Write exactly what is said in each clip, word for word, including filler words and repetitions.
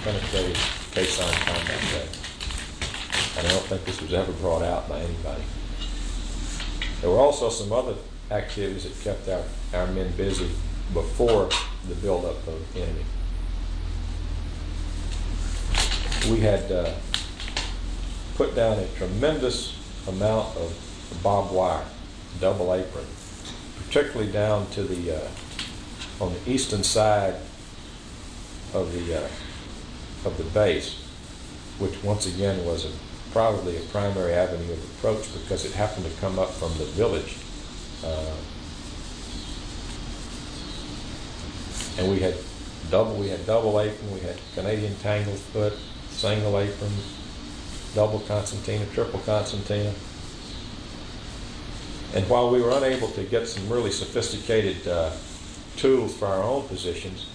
penetrated Khe Sanh Combat Day. And I don't think this was ever brought out by anybody. There were also some other activities that kept our, our men busy before the buildup of the enemy. We had uh, put down a tremendous amount of barbed wire, double apron, particularly down to the, uh, on the eastern side of the, uh, of the base, which once again was a, probably a primary avenue of approach because it happened to come up from the village. Uh, and we had double, we had double apron, we had Canadian tangle foot, single apron, double concertina, triple concertina. And while we were unable to get some really sophisticated uh, tools for our own positions,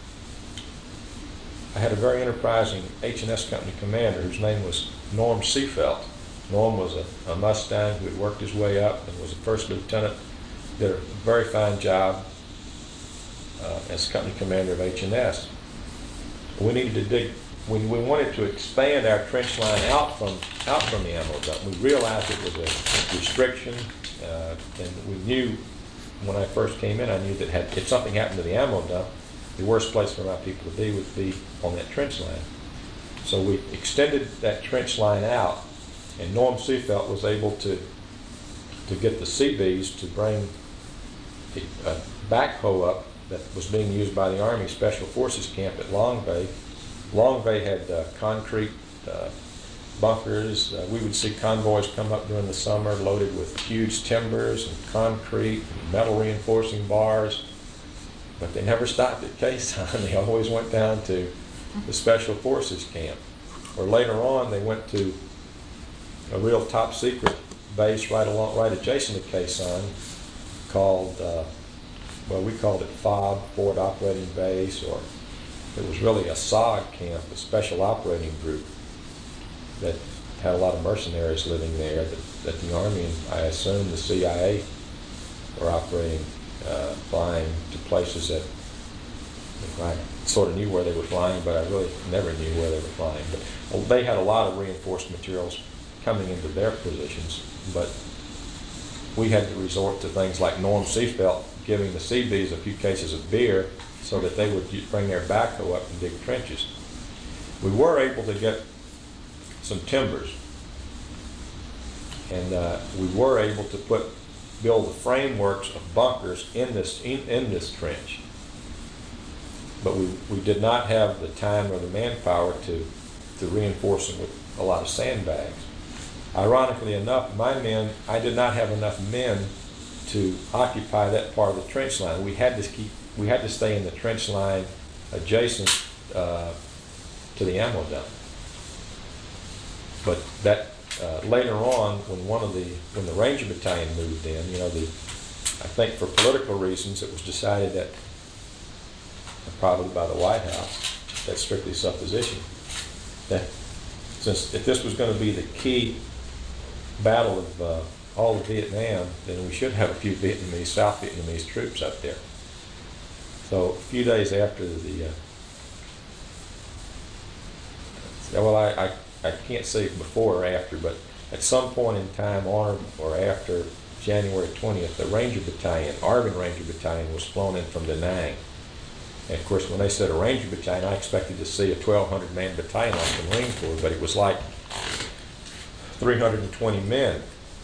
I had a very enterprising H and S Company commander whose name was Norm Seefeld. Norm was a, a Mustang who had worked his way up and was a first lieutenant, did a very fine job uh, as company commander of H and S. We needed to dig, we, we wanted to expand our trench line out from, out from the ammo dump. We realized it was a restriction, uh, and we knew when I first came in, I knew that had, if something happened to the ammo dump, the worst place for my people to be would be on that trench line. So we extended that trench line out, and Norm Seefeld was able to to get the C Bs to bring a, a backhoe up that was being used by the Army Special Forces camp at Long Bay. Long Bay had uh, concrete uh, bunkers. Uh, we would see convoys come up during the summer loaded with huge timbers and concrete and metal reinforcing bars. But they never stopped at Khe Sanh. They always went down to the Special Forces camp. Or later on, they went to a real top secret base right along, right adjacent to Khe Sanh, called, uh, well, we called it FOB, Forward Operating Base, or it was really a S O G camp, a Special Operating Group, that had a lot of mercenaries living there that, that the Army and I assume the C I A were operating. Uh, flying to places that I sort of knew where they were flying, but I really never knew where they were flying. But well, they had a lot of reinforced materials coming into their positions, but we had to resort to things like Norm Seefeld giving the C Bs a few cases of beer so that they would bring their backhoe up and dig trenches. We were able to get some timbers, and uh, we were able to put build the frameworks of bunkers in this in, in this trench, but we, we did not have the time or the manpower to to reinforce them with a lot of sandbags. Ironically enough, my men, I did not have enough men to occupy that part of the trench line. We had to keep we had to stay in the trench line adjacent uh, to the ammo dump. But that Uh, later on, when one of the when the Ranger Battalion moved in, you know, the I think for political reasons, it was decided that, probably by the White House, that's strictly supposition, that since if this was going to be the key battle of uh, all of Vietnam, then we should have a few Vietnamese, South Vietnamese troops up there. So a few days after the, uh, well, I. I I can't say before or after, but at some point in time on or after January twentieth, the Ranger Battalion, ARVN Ranger Battalion, was flown in from Da Nang. And of course, when they said a Ranger Battalion, I expected to see a twelve hundred man battalion like the Marine Corps, but it was like three hundred twenty men.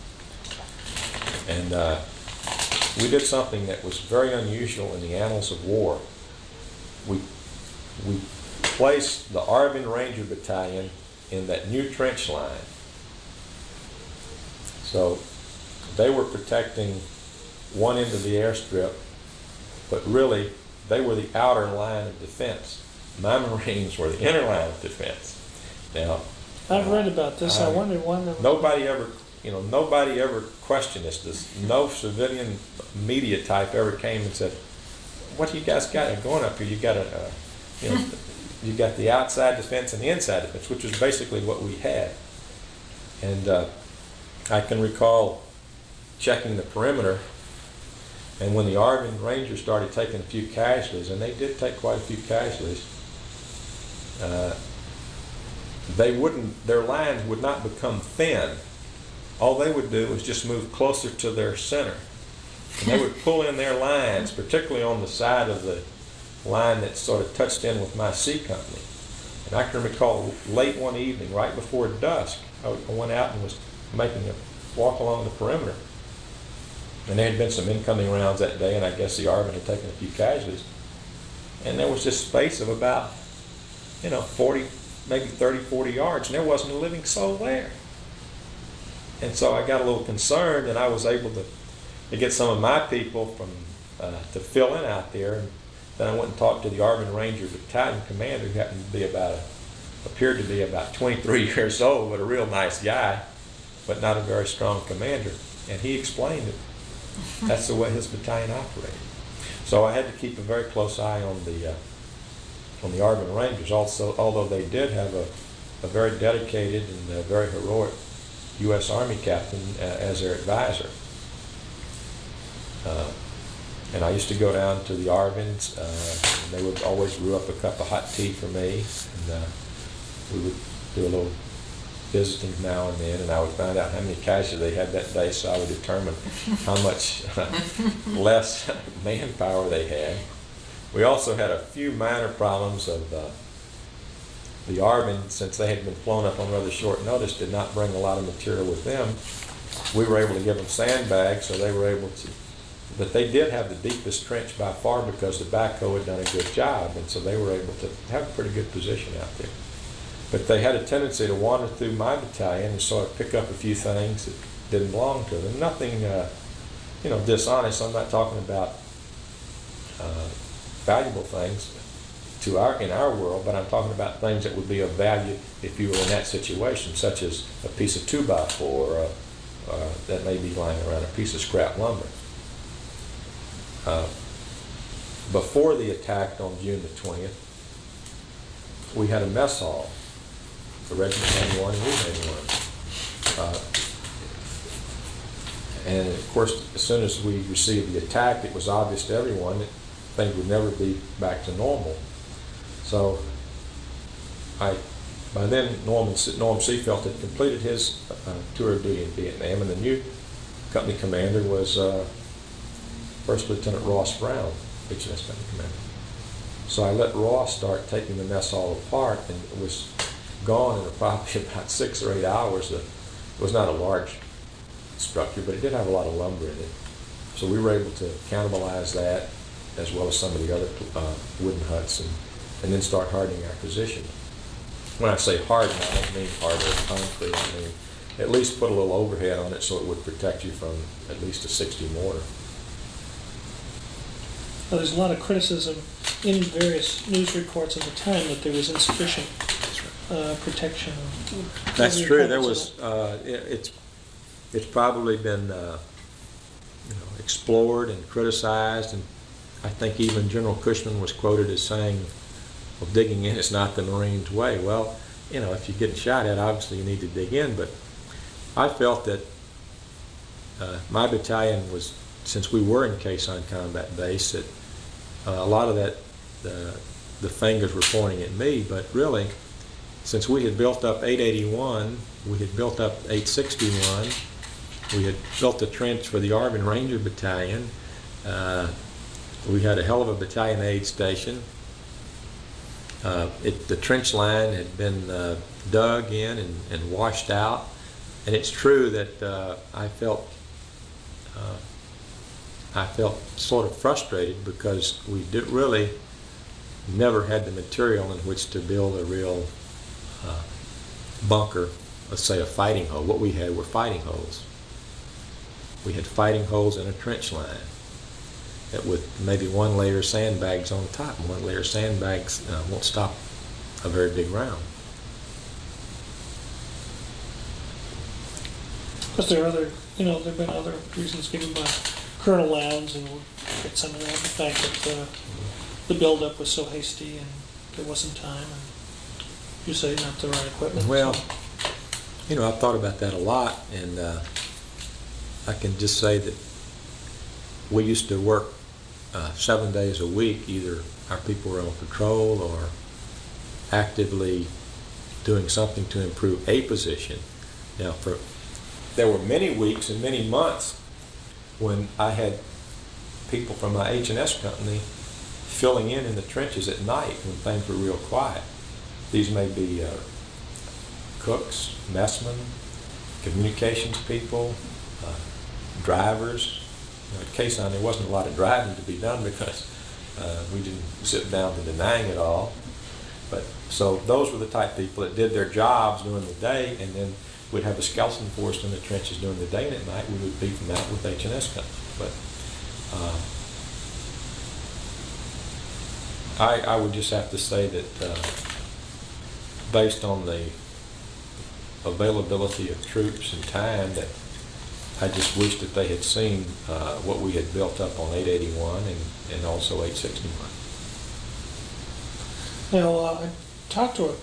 And uh, we did something that was very unusual in the annals of war. We, we placed the ARVN Ranger Battalion in that new trench line. So they were protecting one end of the airstrip, but really they were the outer line of defense. My Marines were the inner line of defense. Now, I've read about this. I, I wonder why. Nobody ever, you know, nobody ever questioned this. This no civilian media type ever came and said, "What do you guys got going up here? You got a, uh, you know." You got the outside defense and the inside defense, which is basically what we had. And uh, I can recall checking the perimeter, and when the ARVN Rangers started taking a few casualties, and they did take quite a few casualties, uh, they wouldn't, their lines would not become thin. All they would do was just move closer to their center. And they would pull in their lines, particularly on the side of the line that sort of touched in with my C company. And I can recall late one evening, right before dusk, I went out and was making a walk along the perimeter. And there had been some incoming rounds that day, and I guess the ARVN had taken a few casualties. And there was this space of about, you know, forty, maybe thirty, forty yards, and there wasn't a living soul there. And so I got a little concerned, and I was able to, to get some of my people from uh, to fill in out there. And then I went and talked to the ARVN Ranger Battalion commander, who happened to be about, a, appeared to be about twenty-three years old, but a real nice guy, but not a very strong commander. And he explained it. That's the way his battalion operated. So I had to keep a very close eye on the uh, on the ARVN Rangers. Also, although they did have a, a very dedicated and a very heroic U S Army captain uh, as their advisor. Uh, and I used to go down to the ARVNs, uh, and they would always brew up a cup of hot tea for me, and uh, we would do a little visiting now and then, and I would find out how many casualties they had that day, so I would determine how much less manpower they had. We also had a few minor problems of uh, the ARVN, since they had been flown up on rather short notice, did not bring a lot of material with them. We were able to give them sandbags, so they were able to, but they did have the deepest trench by far because the backhoe had done a good job, and so they were able to have a pretty good position out there. But they had a tendency to wander through my battalion and sort of pick up a few things that didn't belong to them. Nothing, uh, you know, dishonest. I'm not talking about uh, valuable things to our in our world, but I'm talking about things that would be of value if you were in that situation, such as a piece of two by four or a, uh, that may be lying around, a piece of scrap lumber. Uh, before the attack on June the twentieth, we had a mess hall. The regiment had one, and we had one. Uh, and of course, as soon as we received the attack, it was obvious to everyone that things would never be back to normal. So, I, by then, Norman, Norm Seafelt had completed his uh, tour of duty in Vietnam, and the new company commander was uh, First Lieutenant Ross Brown, H M S Company Commander. So I let Ross start taking the mess hall apart, and it was gone in probably about six or eight hours. It was not a large structure, but it did have a lot of lumber in it. So we were able to cannibalize that, as well as some of the other uh, wooden huts, and, and then start hardening our position. When I say harden, I don't mean harder concrete. I mean at least put a little overhead on it so it would protect you from at least a sixty mortar. Well, there's a lot of criticism in various news reports at the time that there was insufficient uh, protection. That's true. There was. Uh, it, it's it's probably been uh, you know, explored and criticized, and I think even General Cushman was quoted as saying, "Well, digging in is not the Marines' way." Well, you know, if you're getting shot at, obviously you need to dig in. But I felt that uh, my battalion was, since we were in Khe Sanh Combat Base, that uh, a lot of that uh, the fingers were pointing at me. But really, since we had built up eight eighty-one, we had built up eight sixty-one, we had built a trench for the ARVN Ranger Battalion. Uh, we had a hell of a battalion aid station. Uh, it, the trench line had been uh, dug in and, and washed out, and it's true that uh, I felt uh, I felt sort of frustrated because we did really never had the material in which to build a real uh, bunker, let's say a fighting hole. What we had were fighting holes. We had fighting holes in a trench line that with maybe one layer of sandbags on top, and one layer of sandbags uh, won't stop a very big round. Because there are other, you know, there have been other reasons given by Colonel Lowndes, and we'll get some of that, the fact that uh, the buildup was so hasty and there wasn't time, and you say not the right equipment. Well, so. you know, I've thought about that a lot, and uh, I can just say that we used to work uh, seven days a week. Either our people were on patrol or actively doing something to improve a position. Now, for there were many weeks and many months when I had people from my H and S company filling in in the trenches at night when things were real quiet. These may be uh, cooks, messmen, communications people, uh, drivers. You know, at Kaysan there wasn't a lot of driving to be done because uh, we didn't sit down to denying it all. But so those were the type of people that did their jobs during the day, and then we'd have a skeleton force in the trenches during the day, and at night we would beat them out with H and S company. But uh, I, I would just have to say that uh, based on the availability of troops and time, that I just wish that they had seen uh, what we had built up on eight eighty-one and, and also eight sixty-one. Now, uh, I talked to a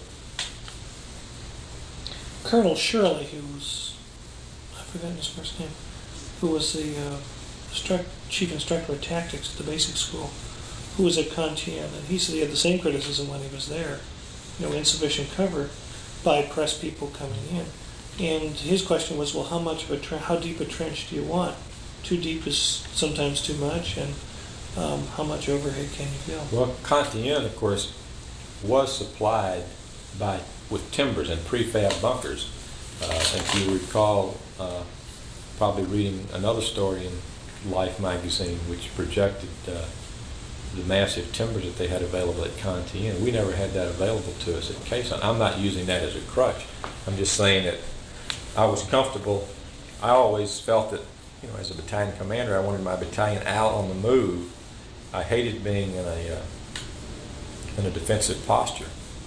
Colonel Shirley, who was, I've forgotten his first name, who was the uh, instruct, chief instructor of tactics at the basic school, who was at Kantian, and he said he had the same criticism when he was there. You know, insufficient cover by press people coming in. And his question was, well, how much of a tre- how deep a trench do you want? Too deep is sometimes too much, and um, how much overhead can you build? Well, Kantian, of course, was supplied by with timbers and prefab bunkers. Uh, if you recall, uh, probably reading another story in Life magazine which projected uh, the massive timbers that they had available at Kantian. We never had that available to us at Kaysan. I'm not using that as a crutch. I'm just saying that I was comfortable. I always felt that, you know, as a battalion commander, I wanted my battalion out on the move. I hated being in a uh, in a defensive posture.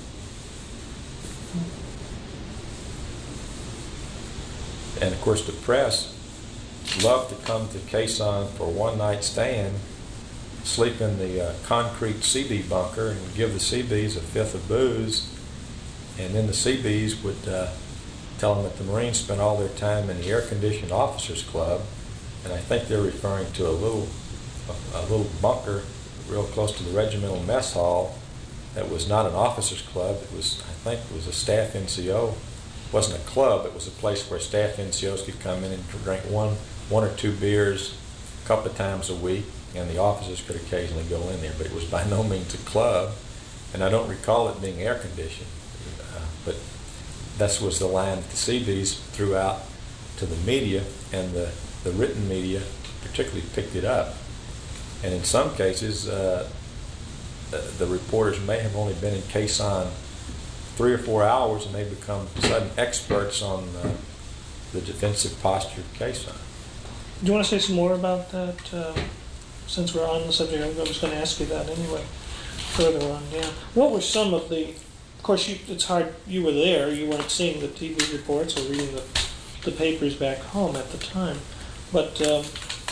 And of course, the press loved to come to Kaysan for a one-night stand, sleep in the uh, concrete C B bunker, and would give the C Bs a fifth of booze, and then the C Bs would uh, tell them that the Marines spent all their time in the air-conditioned officers' club, and I think they're referring to a little a, a little bunker real close to the regimental mess hall that was not an officers' club. It was, I think, it was a staff N C O. It wasn't a club. It was a place where staff N C Os could come in and drink one one or two beers a couple of times a week, and the officers could occasionally go in there, but it was by no means a club, and I don't recall it being air-conditioned. Uh, but that was the line that the C Bs threw out to the media, and the, the written media particularly picked it up. And in some cases, uh, the, the reporters may have only been in Kaysan three or four hours, and they become sudden experts on uh, the defensive posture of Kaysan. Do you want to say some more about that? Uh, since we're on the subject, I'm just going to ask you that anyway, further on down. What were some of the, of course, you, it's hard, you were there, you weren't seeing the T V reports or reading the, the papers back home at the time, but um,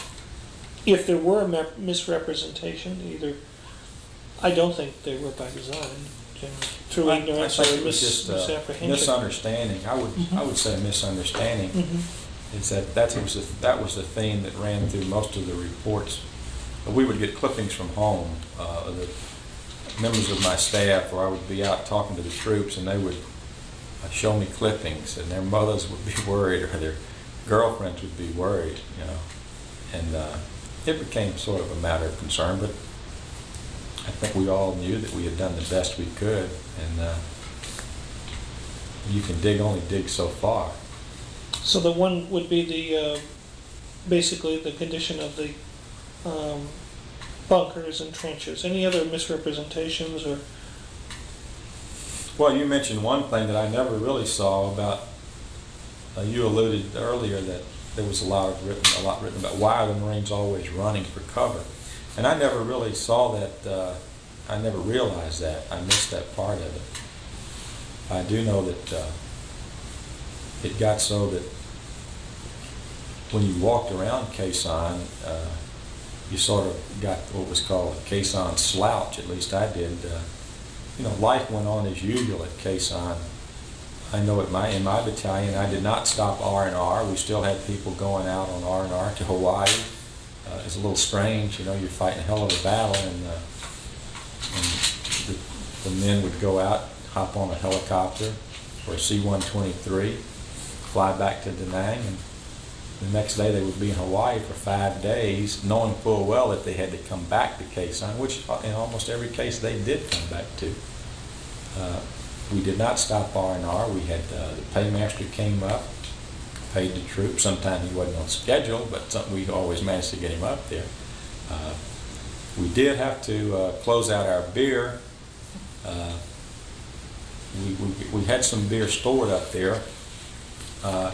if there were a misrepresentation, either, I don't think they were by design, generally, through I, ignorance I think or it was mis- just, uh, misapprehension. misunderstanding. I would Mhm. I would say misunderstanding. Mm-hmm. Is that that was the, that was the theme that ran through most of the reports. We would get clippings from home. Uh, the members of my staff, or I would be out talking to the troops, and they would uh, show me clippings, and their mothers would be worried, or their girlfriends would be worried, you know. And uh, it became sort of a matter of concern, but I think we all knew that we had done the best we could, and uh, you can dig only dig so far. So the one would be the, uh, basically the condition of the um, bunkers and trenches. Any other misrepresentations or? Well, you mentioned one thing that I never really saw about, uh, you alluded earlier that there was a lot of written, a lot written about why are the Marines always running for cover. And I never really saw that, uh, I never realized that. I missed that part of it. I do know that uh, it got so that when you walked around Kaysan, uh, you sort of got what was called a Kaysan slouch, at least I did. Uh, you know, life went on as usual at Kaysan. I know at my, in my battalion, I did not stop R and R. We still had people going out on R and R to Hawaii. Uh, it's a little strange, you know, you're fighting a hell of a battle, and, uh, and the, the men would go out hop on a helicopter or a C one twenty-three, fly back to Da Nang, and the next day they would be in Hawaii for five days, knowing full well that they had to come back to Khe Sanh, which in almost every case they did come back to. Uh, we did not stop R and R. We had uh, the paymaster came up, paid the troops. Sometimes he wasn't on schedule, but something we always managed to get him up there. Uh, we did have to uh, close out our beer. Uh, we, we, we had some beer stored up there. Uh,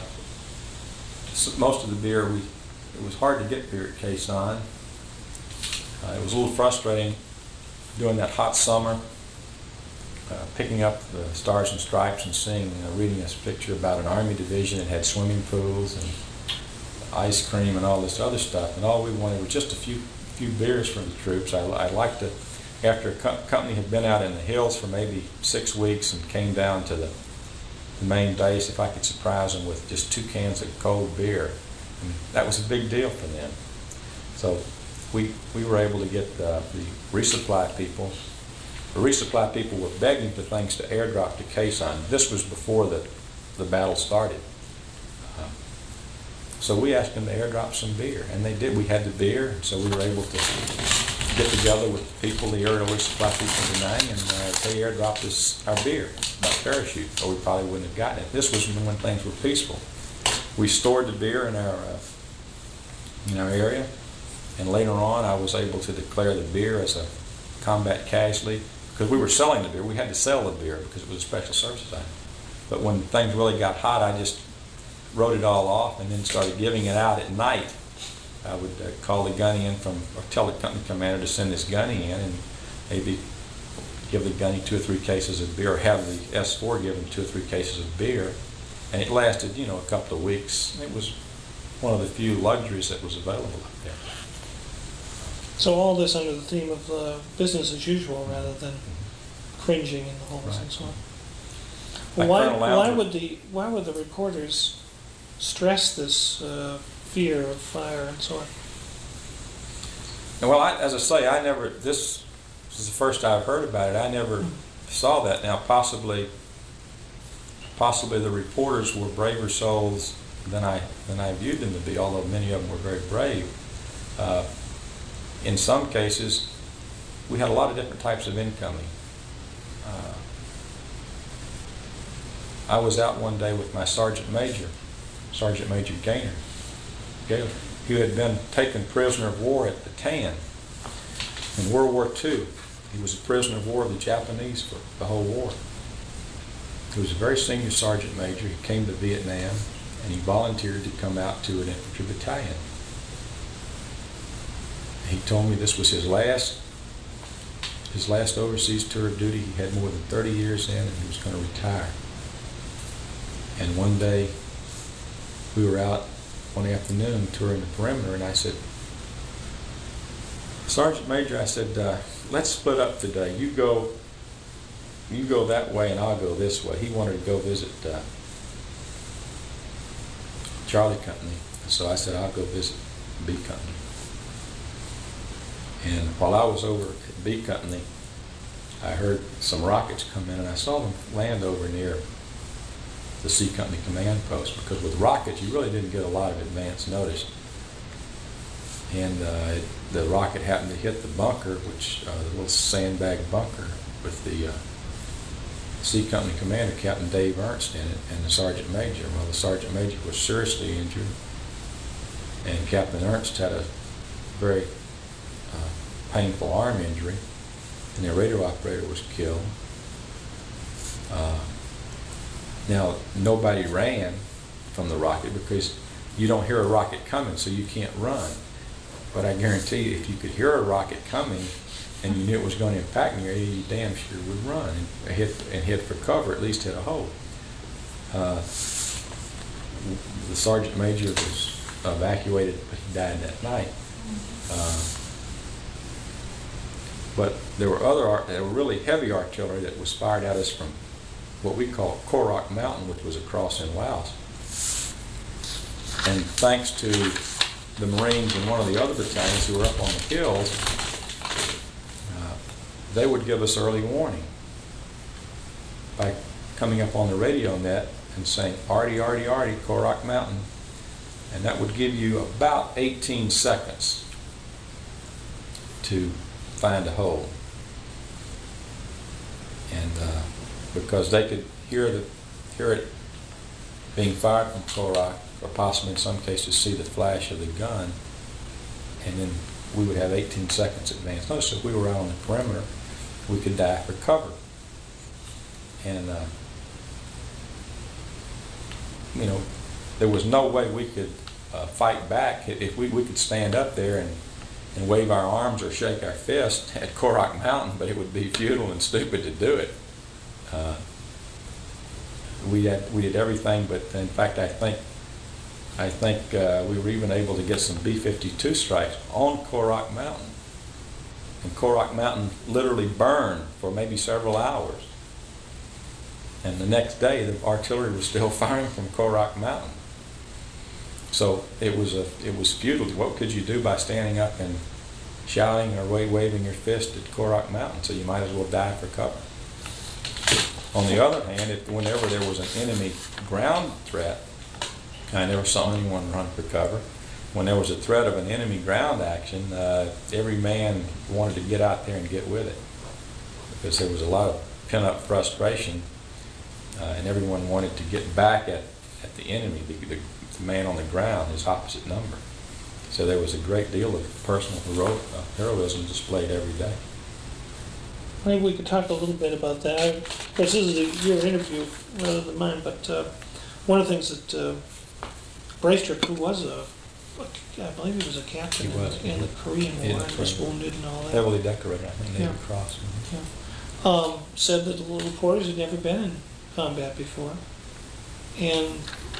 so most of the beer, we, it was hard to get beer at Khe Sanh. Uh, it was a little frustrating during that hot summer, uh, picking up the Stars and Stripes and seeing, uh, reading this picture about an Army division that had swimming pools and ice cream and all this other stuff. And all we wanted was just a few few beers from the troops. I, I liked to, after a co company had been out in the hills for maybe six weeks and came down to the, the main base, if I could surprise them with just two cans of cold beer. And that was a big deal for them. So we, we were able to get uh, the resupply people. The resupply people were begging for things to airdrop to Khe Sanh. This was before the, the battle started. Uh, so we asked them to airdrop some beer, and they did. We had the beer, so we were able to get together with the people, the aerial resupply people in Da Nang, and uh, they airdropped us our beer by parachute, or we probably wouldn't have gotten it. This was when things were peaceful. We stored the beer in our uh, in our area, and later on I was able to declare the beer as a combat casualty, because we were selling the beer. We had to sell the beer because it was a special services item. But when things really got hot, I just wrote it all off and then started giving it out at night. I would uh, call the gunny in from, or tell the company commander to send this gunny in, and maybe give the gunny two or three cases of beer, or have the S four give him two or three cases of beer. And it lasted, you know, a couple of weeks. It was one of the few luxuries that was available up there. So all this under the theme of uh, business as usual rather than cringing in the holes Right. and so on. Like Well, why, Colonel why Louder. would the why would the reporters stress this uh, fear of fire and so on? And well, I, as I say, I never, this is the first I've heard about it. I never saw that. Now, possibly, possibly the reporters were braver souls than I than I viewed them to be, although many of them were very brave. Uh, in some cases, we had a lot of different types of incoming. Uh, I was out one day with my Sergeant Major, Sergeant Major Gaynor, Gaylor, who had been taken prisoner of war at Bataan in World War Two. He was a prisoner of war of the Japanese for the whole war. He was a very senior sergeant major. He came to Vietnam, and he volunteered to come out to an infantry battalion. He told me this was his last, his last overseas tour of duty. He had more than thirty years in, and he was going to retire. And one day, we were out one afternoon touring the perimeter, and I said, Sergeant Major, I said, uh, let's split up today. You go, you go that way, and I'll go this way. He wanted to go visit uh, Charlie Company, so I said, I'll go visit B Company. And while I was over at B Company, I heard some rockets come in, and I saw them land over near the C Company command post, because with rockets you really didn't get a lot of advance notice. And uh, it, the rocket happened to hit the bunker, which uh, the little sandbag bunker with the uh, C Company commander, Captain Dave Ernst, in it, and the Sergeant Major. Well, the Sergeant Major was seriously injured, and Captain Ernst had a very uh, painful arm injury, and their radio operator was killed. Uh, Now, nobody ran from the rocket because you don't hear a rocket coming, so you can't run. But I guarantee you, if you could hear a rocket coming and you knew it was going to impact in your area, you damn sure would run and hit, and hit for cover, at least hit a hole. Uh, the Sergeant Major was evacuated, but he died that night. Uh, but there were other, there were really heavy artillery that was fired at us from what we call Korak Mountain, which was across in Laos. And thanks to the Marines and one of the other battalions who were up on the hills, uh, they would give us early warning. by coming up on the radio net and saying, "Artie, Artie, Artie, Korak Mountain." And that would give you about eighteen seconds to find a hole. And uh, because they could hear the hear it being fired from Korak, or possibly in some cases see the flash of the gun, and then we would have eighteen seconds advance notice. If we were out on the perimeter, we could dive for cover. And uh, you know, there was no way we could uh, fight back. If we, we could stand up there and, and wave our arms or shake our fist at Korak Mountain, but it would be futile and stupid to do it. Uh, we had we did everything, but in fact, I think I think uh, we were even able to get some B fifty-two strikes on Korak Mountain. And Korak Mountain literally burned for maybe several hours. And the next day, the artillery was still firing from Korak Mountain. So it was a it was futile. What could you do by standing up and shouting or waving your fist at Korak Mountain? So you might as well dive for cover. On the other hand, if whenever there was an enemy ground threat, I never saw anyone run for cover. When there was a threat of an enemy ground action, uh, every man wanted to get out there and get with it, because there was a lot of pent-up frustration, uh, and everyone wanted to get back at, at the enemy, the, the, the man on the ground, his opposite number. So there was a great deal of personal hero, uh, heroism displayed every day. Maybe we could talk a little bit about that. I, of course, this is a, your interview rather than mine, but uh, one of the things that uh, Braystrup, who was a, a, I believe he was a captain He was, in, in the Korean in War, the and was Korean- wounded and all that. Heavily decorated, I think, Navy Yeah. Cross. Yeah. Um, said that the little reporters had never been in combat before, and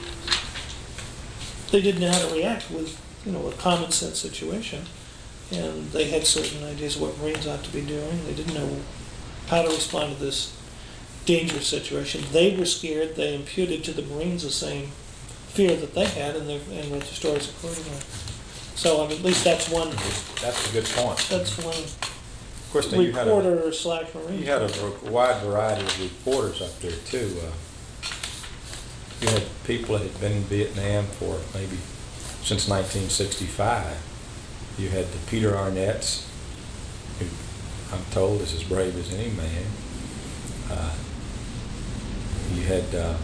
they didn't know how to react with, you know, a common sense situation. And they had certain ideas of what Marines ought to be doing. They didn't know how to respond to this dangerous situation. They were scared. They imputed to the Marines the same fear that they had, and, and wrote the stories accordingly. So I mean, at least that's one. That's a good point. That's one Of course, then you had a, reporter slash Marine. you had a wide variety of reporters up there too. Uh, you had people that had been in Vietnam for maybe since nineteen sixty-five. You had the Peter Arnett's, who I'm told is as brave as any man. Uh, you had uh,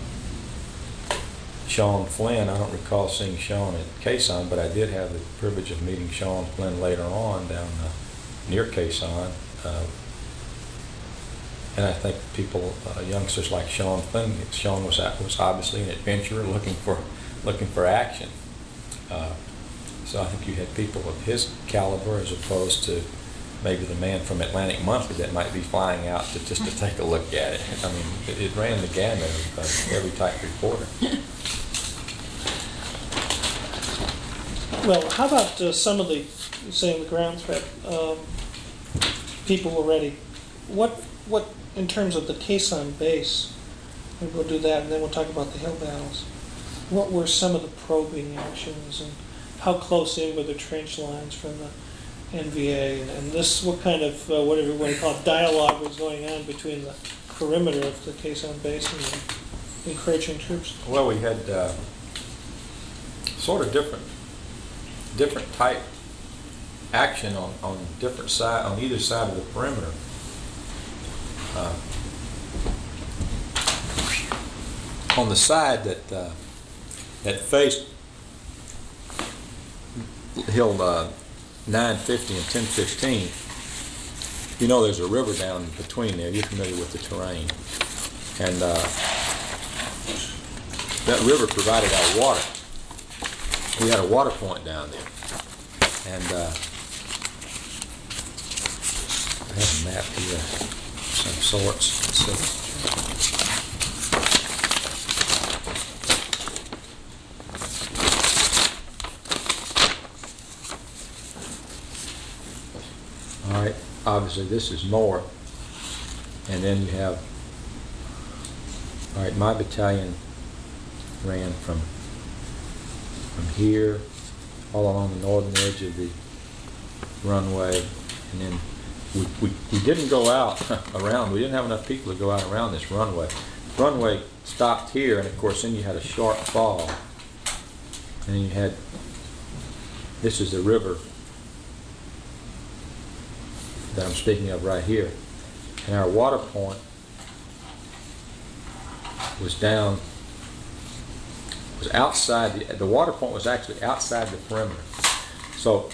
Sean Flynn. I don't recall seeing Sean at Quezon, but I did have the privilege of meeting Sean Flynn later on down uh, near Quezon. Uh, and I think people, uh, youngsters like Sean Flynn, Sean was was obviously an adventurer looking for looking for action. Uh, So I think you had people of his caliber as opposed to maybe the man from Atlantic Monthly that might be flying out to just to take a look at it. I mean, it, it ran the gamut of uh, every type of reporter. Well, how about uh, some of the, say, the ground threat um, people were ready? What, what in terms of the Quezon base? Maybe we'll do that, and then we'll talk about the hill battles. What were some of the probing actions, and how close in were the trench lines from the N V A, and, and this, what kind of, uh, whatever you want to call it, dialogue was going on between the perimeter of the Quezon base and the encroaching troops? Well, we had uh, sort of different, different type action on, on different side, on either side of the perimeter. Uh, on the side that uh, that faced Hill uh, nine fifty and ten fifteen, you know there's a river down between there. You're familiar with the terrain. And uh, that river provided our water. We had a water point down there. And uh, I have a map here of some sorts. Let's see. All right, obviously this is north, and then you have, all right, my battalion ran from from here all along the northern edge of the runway, and then we, we, we didn't go out around, we didn't have enough people to go out around this runway. Runway stopped here, and of course then you had a sharp fall. And you had, this is the river that I'm speaking of right here. And our water point was down, was outside, the, the water point was actually outside the perimeter. So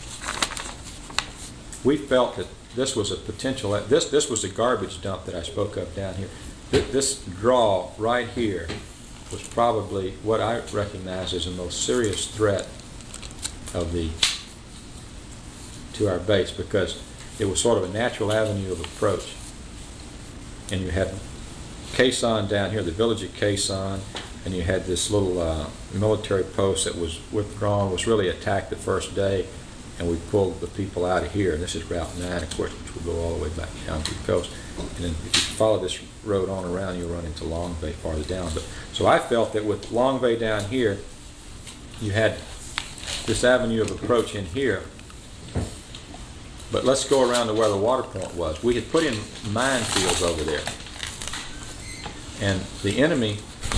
we felt that this was a potential, this, this was the garbage dump that I spoke of down here. This, this draw right here was probably what I recognize as the most serious threat of the, to our base, because it was sort of a natural avenue of approach. And you had Quezon down here, the village of Quezon, and you had this little uh, military post that was withdrawn, was really attacked the first day, and we pulled the people out of here. And this is Route nine, of course, which will go all the way back down to the coast. And then if you follow this road on around, you'll run into Long Bay farther down. But so I felt that with Long Bay down here, you had this avenue of approach in here. But let's go around to where the water point was. We had put in minefields over there. And the enemy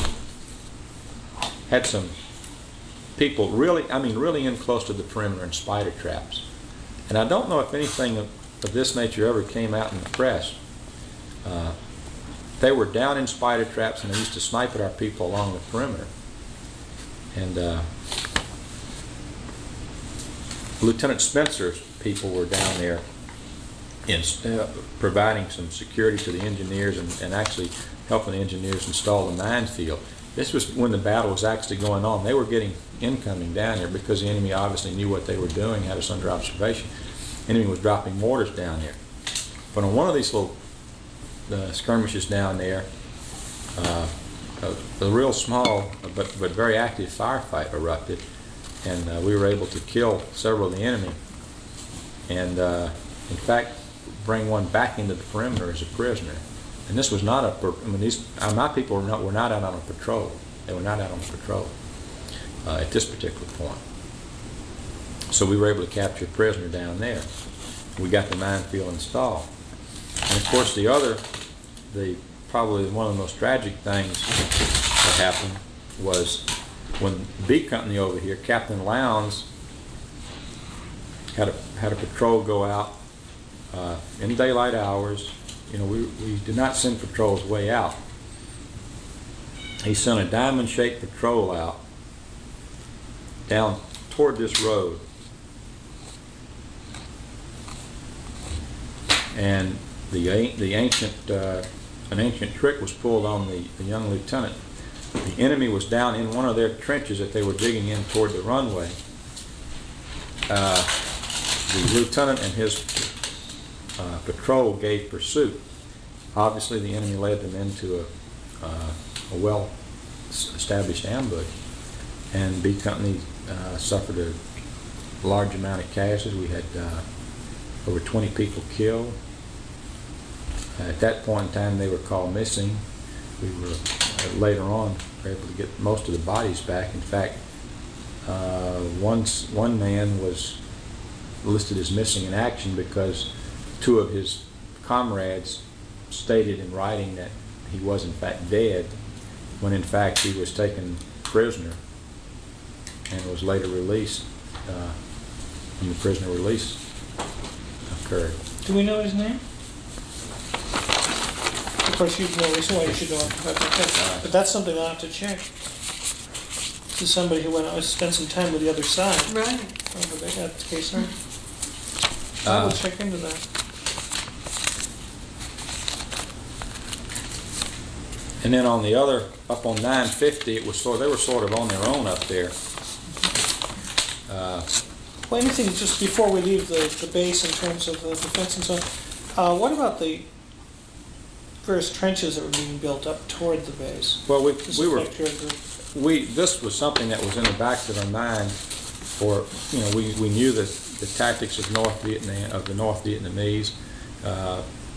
had some people really, I mean, really in close to the perimeter in spider traps. And I don't know if anything of, of this nature ever came out in the press. Uh, they were down in spider traps, and they used to snipe at our people along the perimeter. And uh, Lieutenant Spencer's people were down there in, uh, providing some security to the engineers and, and actually helping the engineers install the minefield. This was when the battle was actually going on. They were getting incoming down here because the enemy obviously knew what they were doing, had us under observation. The enemy was dropping mortars down there. But on one of these little uh, skirmishes down there, uh, a, a real small but, but very active firefight erupted, and uh, we were able to kill several of the enemy, and uh, in fact bring one back into the perimeter as a prisoner. And this was not a, I mean, these, uh, my people were not, were not out on a patrol. They were not out on a patrol uh, at this particular point. So we were able to capture a prisoner down there. We got the minefield installed. And of course the other, the probably one of the most tragic things that happened was when B Company over here, Captain Lowndes, had a, had a patrol go out uh, in daylight hours. You know, we, we did not send patrols way out. He sent a diamond-shaped patrol out down toward this road. And the, the ancient, uh, an ancient trick was pulled on the, the young lieutenant. The enemy was down in one of their trenches that they were digging in toward the runway. Uh, the lieutenant and his Uh, patrol gave pursuit. Obviously the enemy led them into a, uh, a well-established ambush, and B Company uh, suffered a large amount of casualties. We had uh, over twenty people killed. Uh, at that point in time they were called missing. We were uh, later on were able to get most of the bodies back. In fact, uh, one, one man was listed as missing in action because two of his comrades stated in writing that he was in fact dead, when in fact he was taken prisoner and was later released uh, when the prisoner release occurred. Do we know his name? Of course, you know reason why you should know about that. But that's something I'll have to check. This is somebody who went out and spent some time with the other side. Right. Oh, but they got the case on. I Uh, will check into that. And then on the other, up on nine fifty, it was sort. They were sort of on their own up there. Uh, Well, anything just before we leave the, the base in terms of the defense and so on, uh, what about the various trenches that were being built up toward the base? well, we This we were affect your group? we this was something that was in the back of our mind. For you know, we we knew that the tactics of North Vietnam of the North Vietnamese. Uh,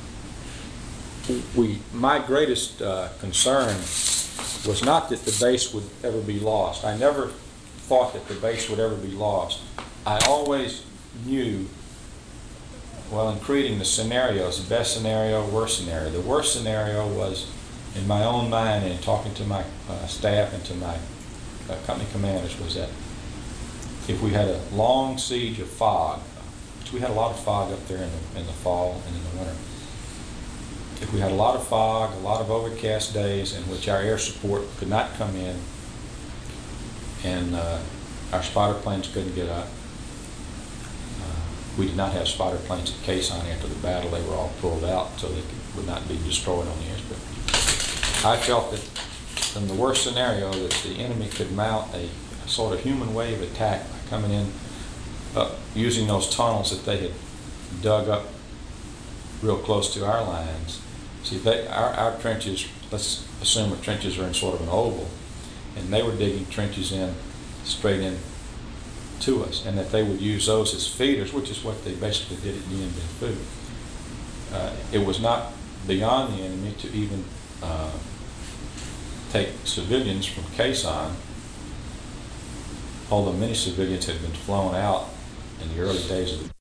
we my greatest uh, concern was not that the base would ever be lost. I never thought that the base would ever be lost. I always knew well, in creating the scenarios, the best scenario, worst scenario. The worst scenario was, in my own mind and in talking to my uh, staff and to my uh, company commanders, was that if we had a long siege of fog, which we had a lot of fog up there in the, in the fall and in the winter, if we had a lot of fog, a lot of overcast days in which our air support could not come in and uh, our spotter planes couldn't get up, uh, we did not have spotter planes at Quezon after the battle. They were all pulled out so they could, would not be destroyed on the airstrip. I felt that in the worst scenario that the enemy could mount a, a sort of human wave attack by coming in uh, using those tunnels that they had dug up real close to our lines. See, they, our, our trenches, let's assume the trenches are in sort of an oval, and they were digging trenches in straight in to us, and that they would use those as feeders, which is what they basically did at Dien Bien Phu. Uh, it was not beyond the enemy to even uh, take civilians from Quezon, although many civilians had been flown out in the early days of the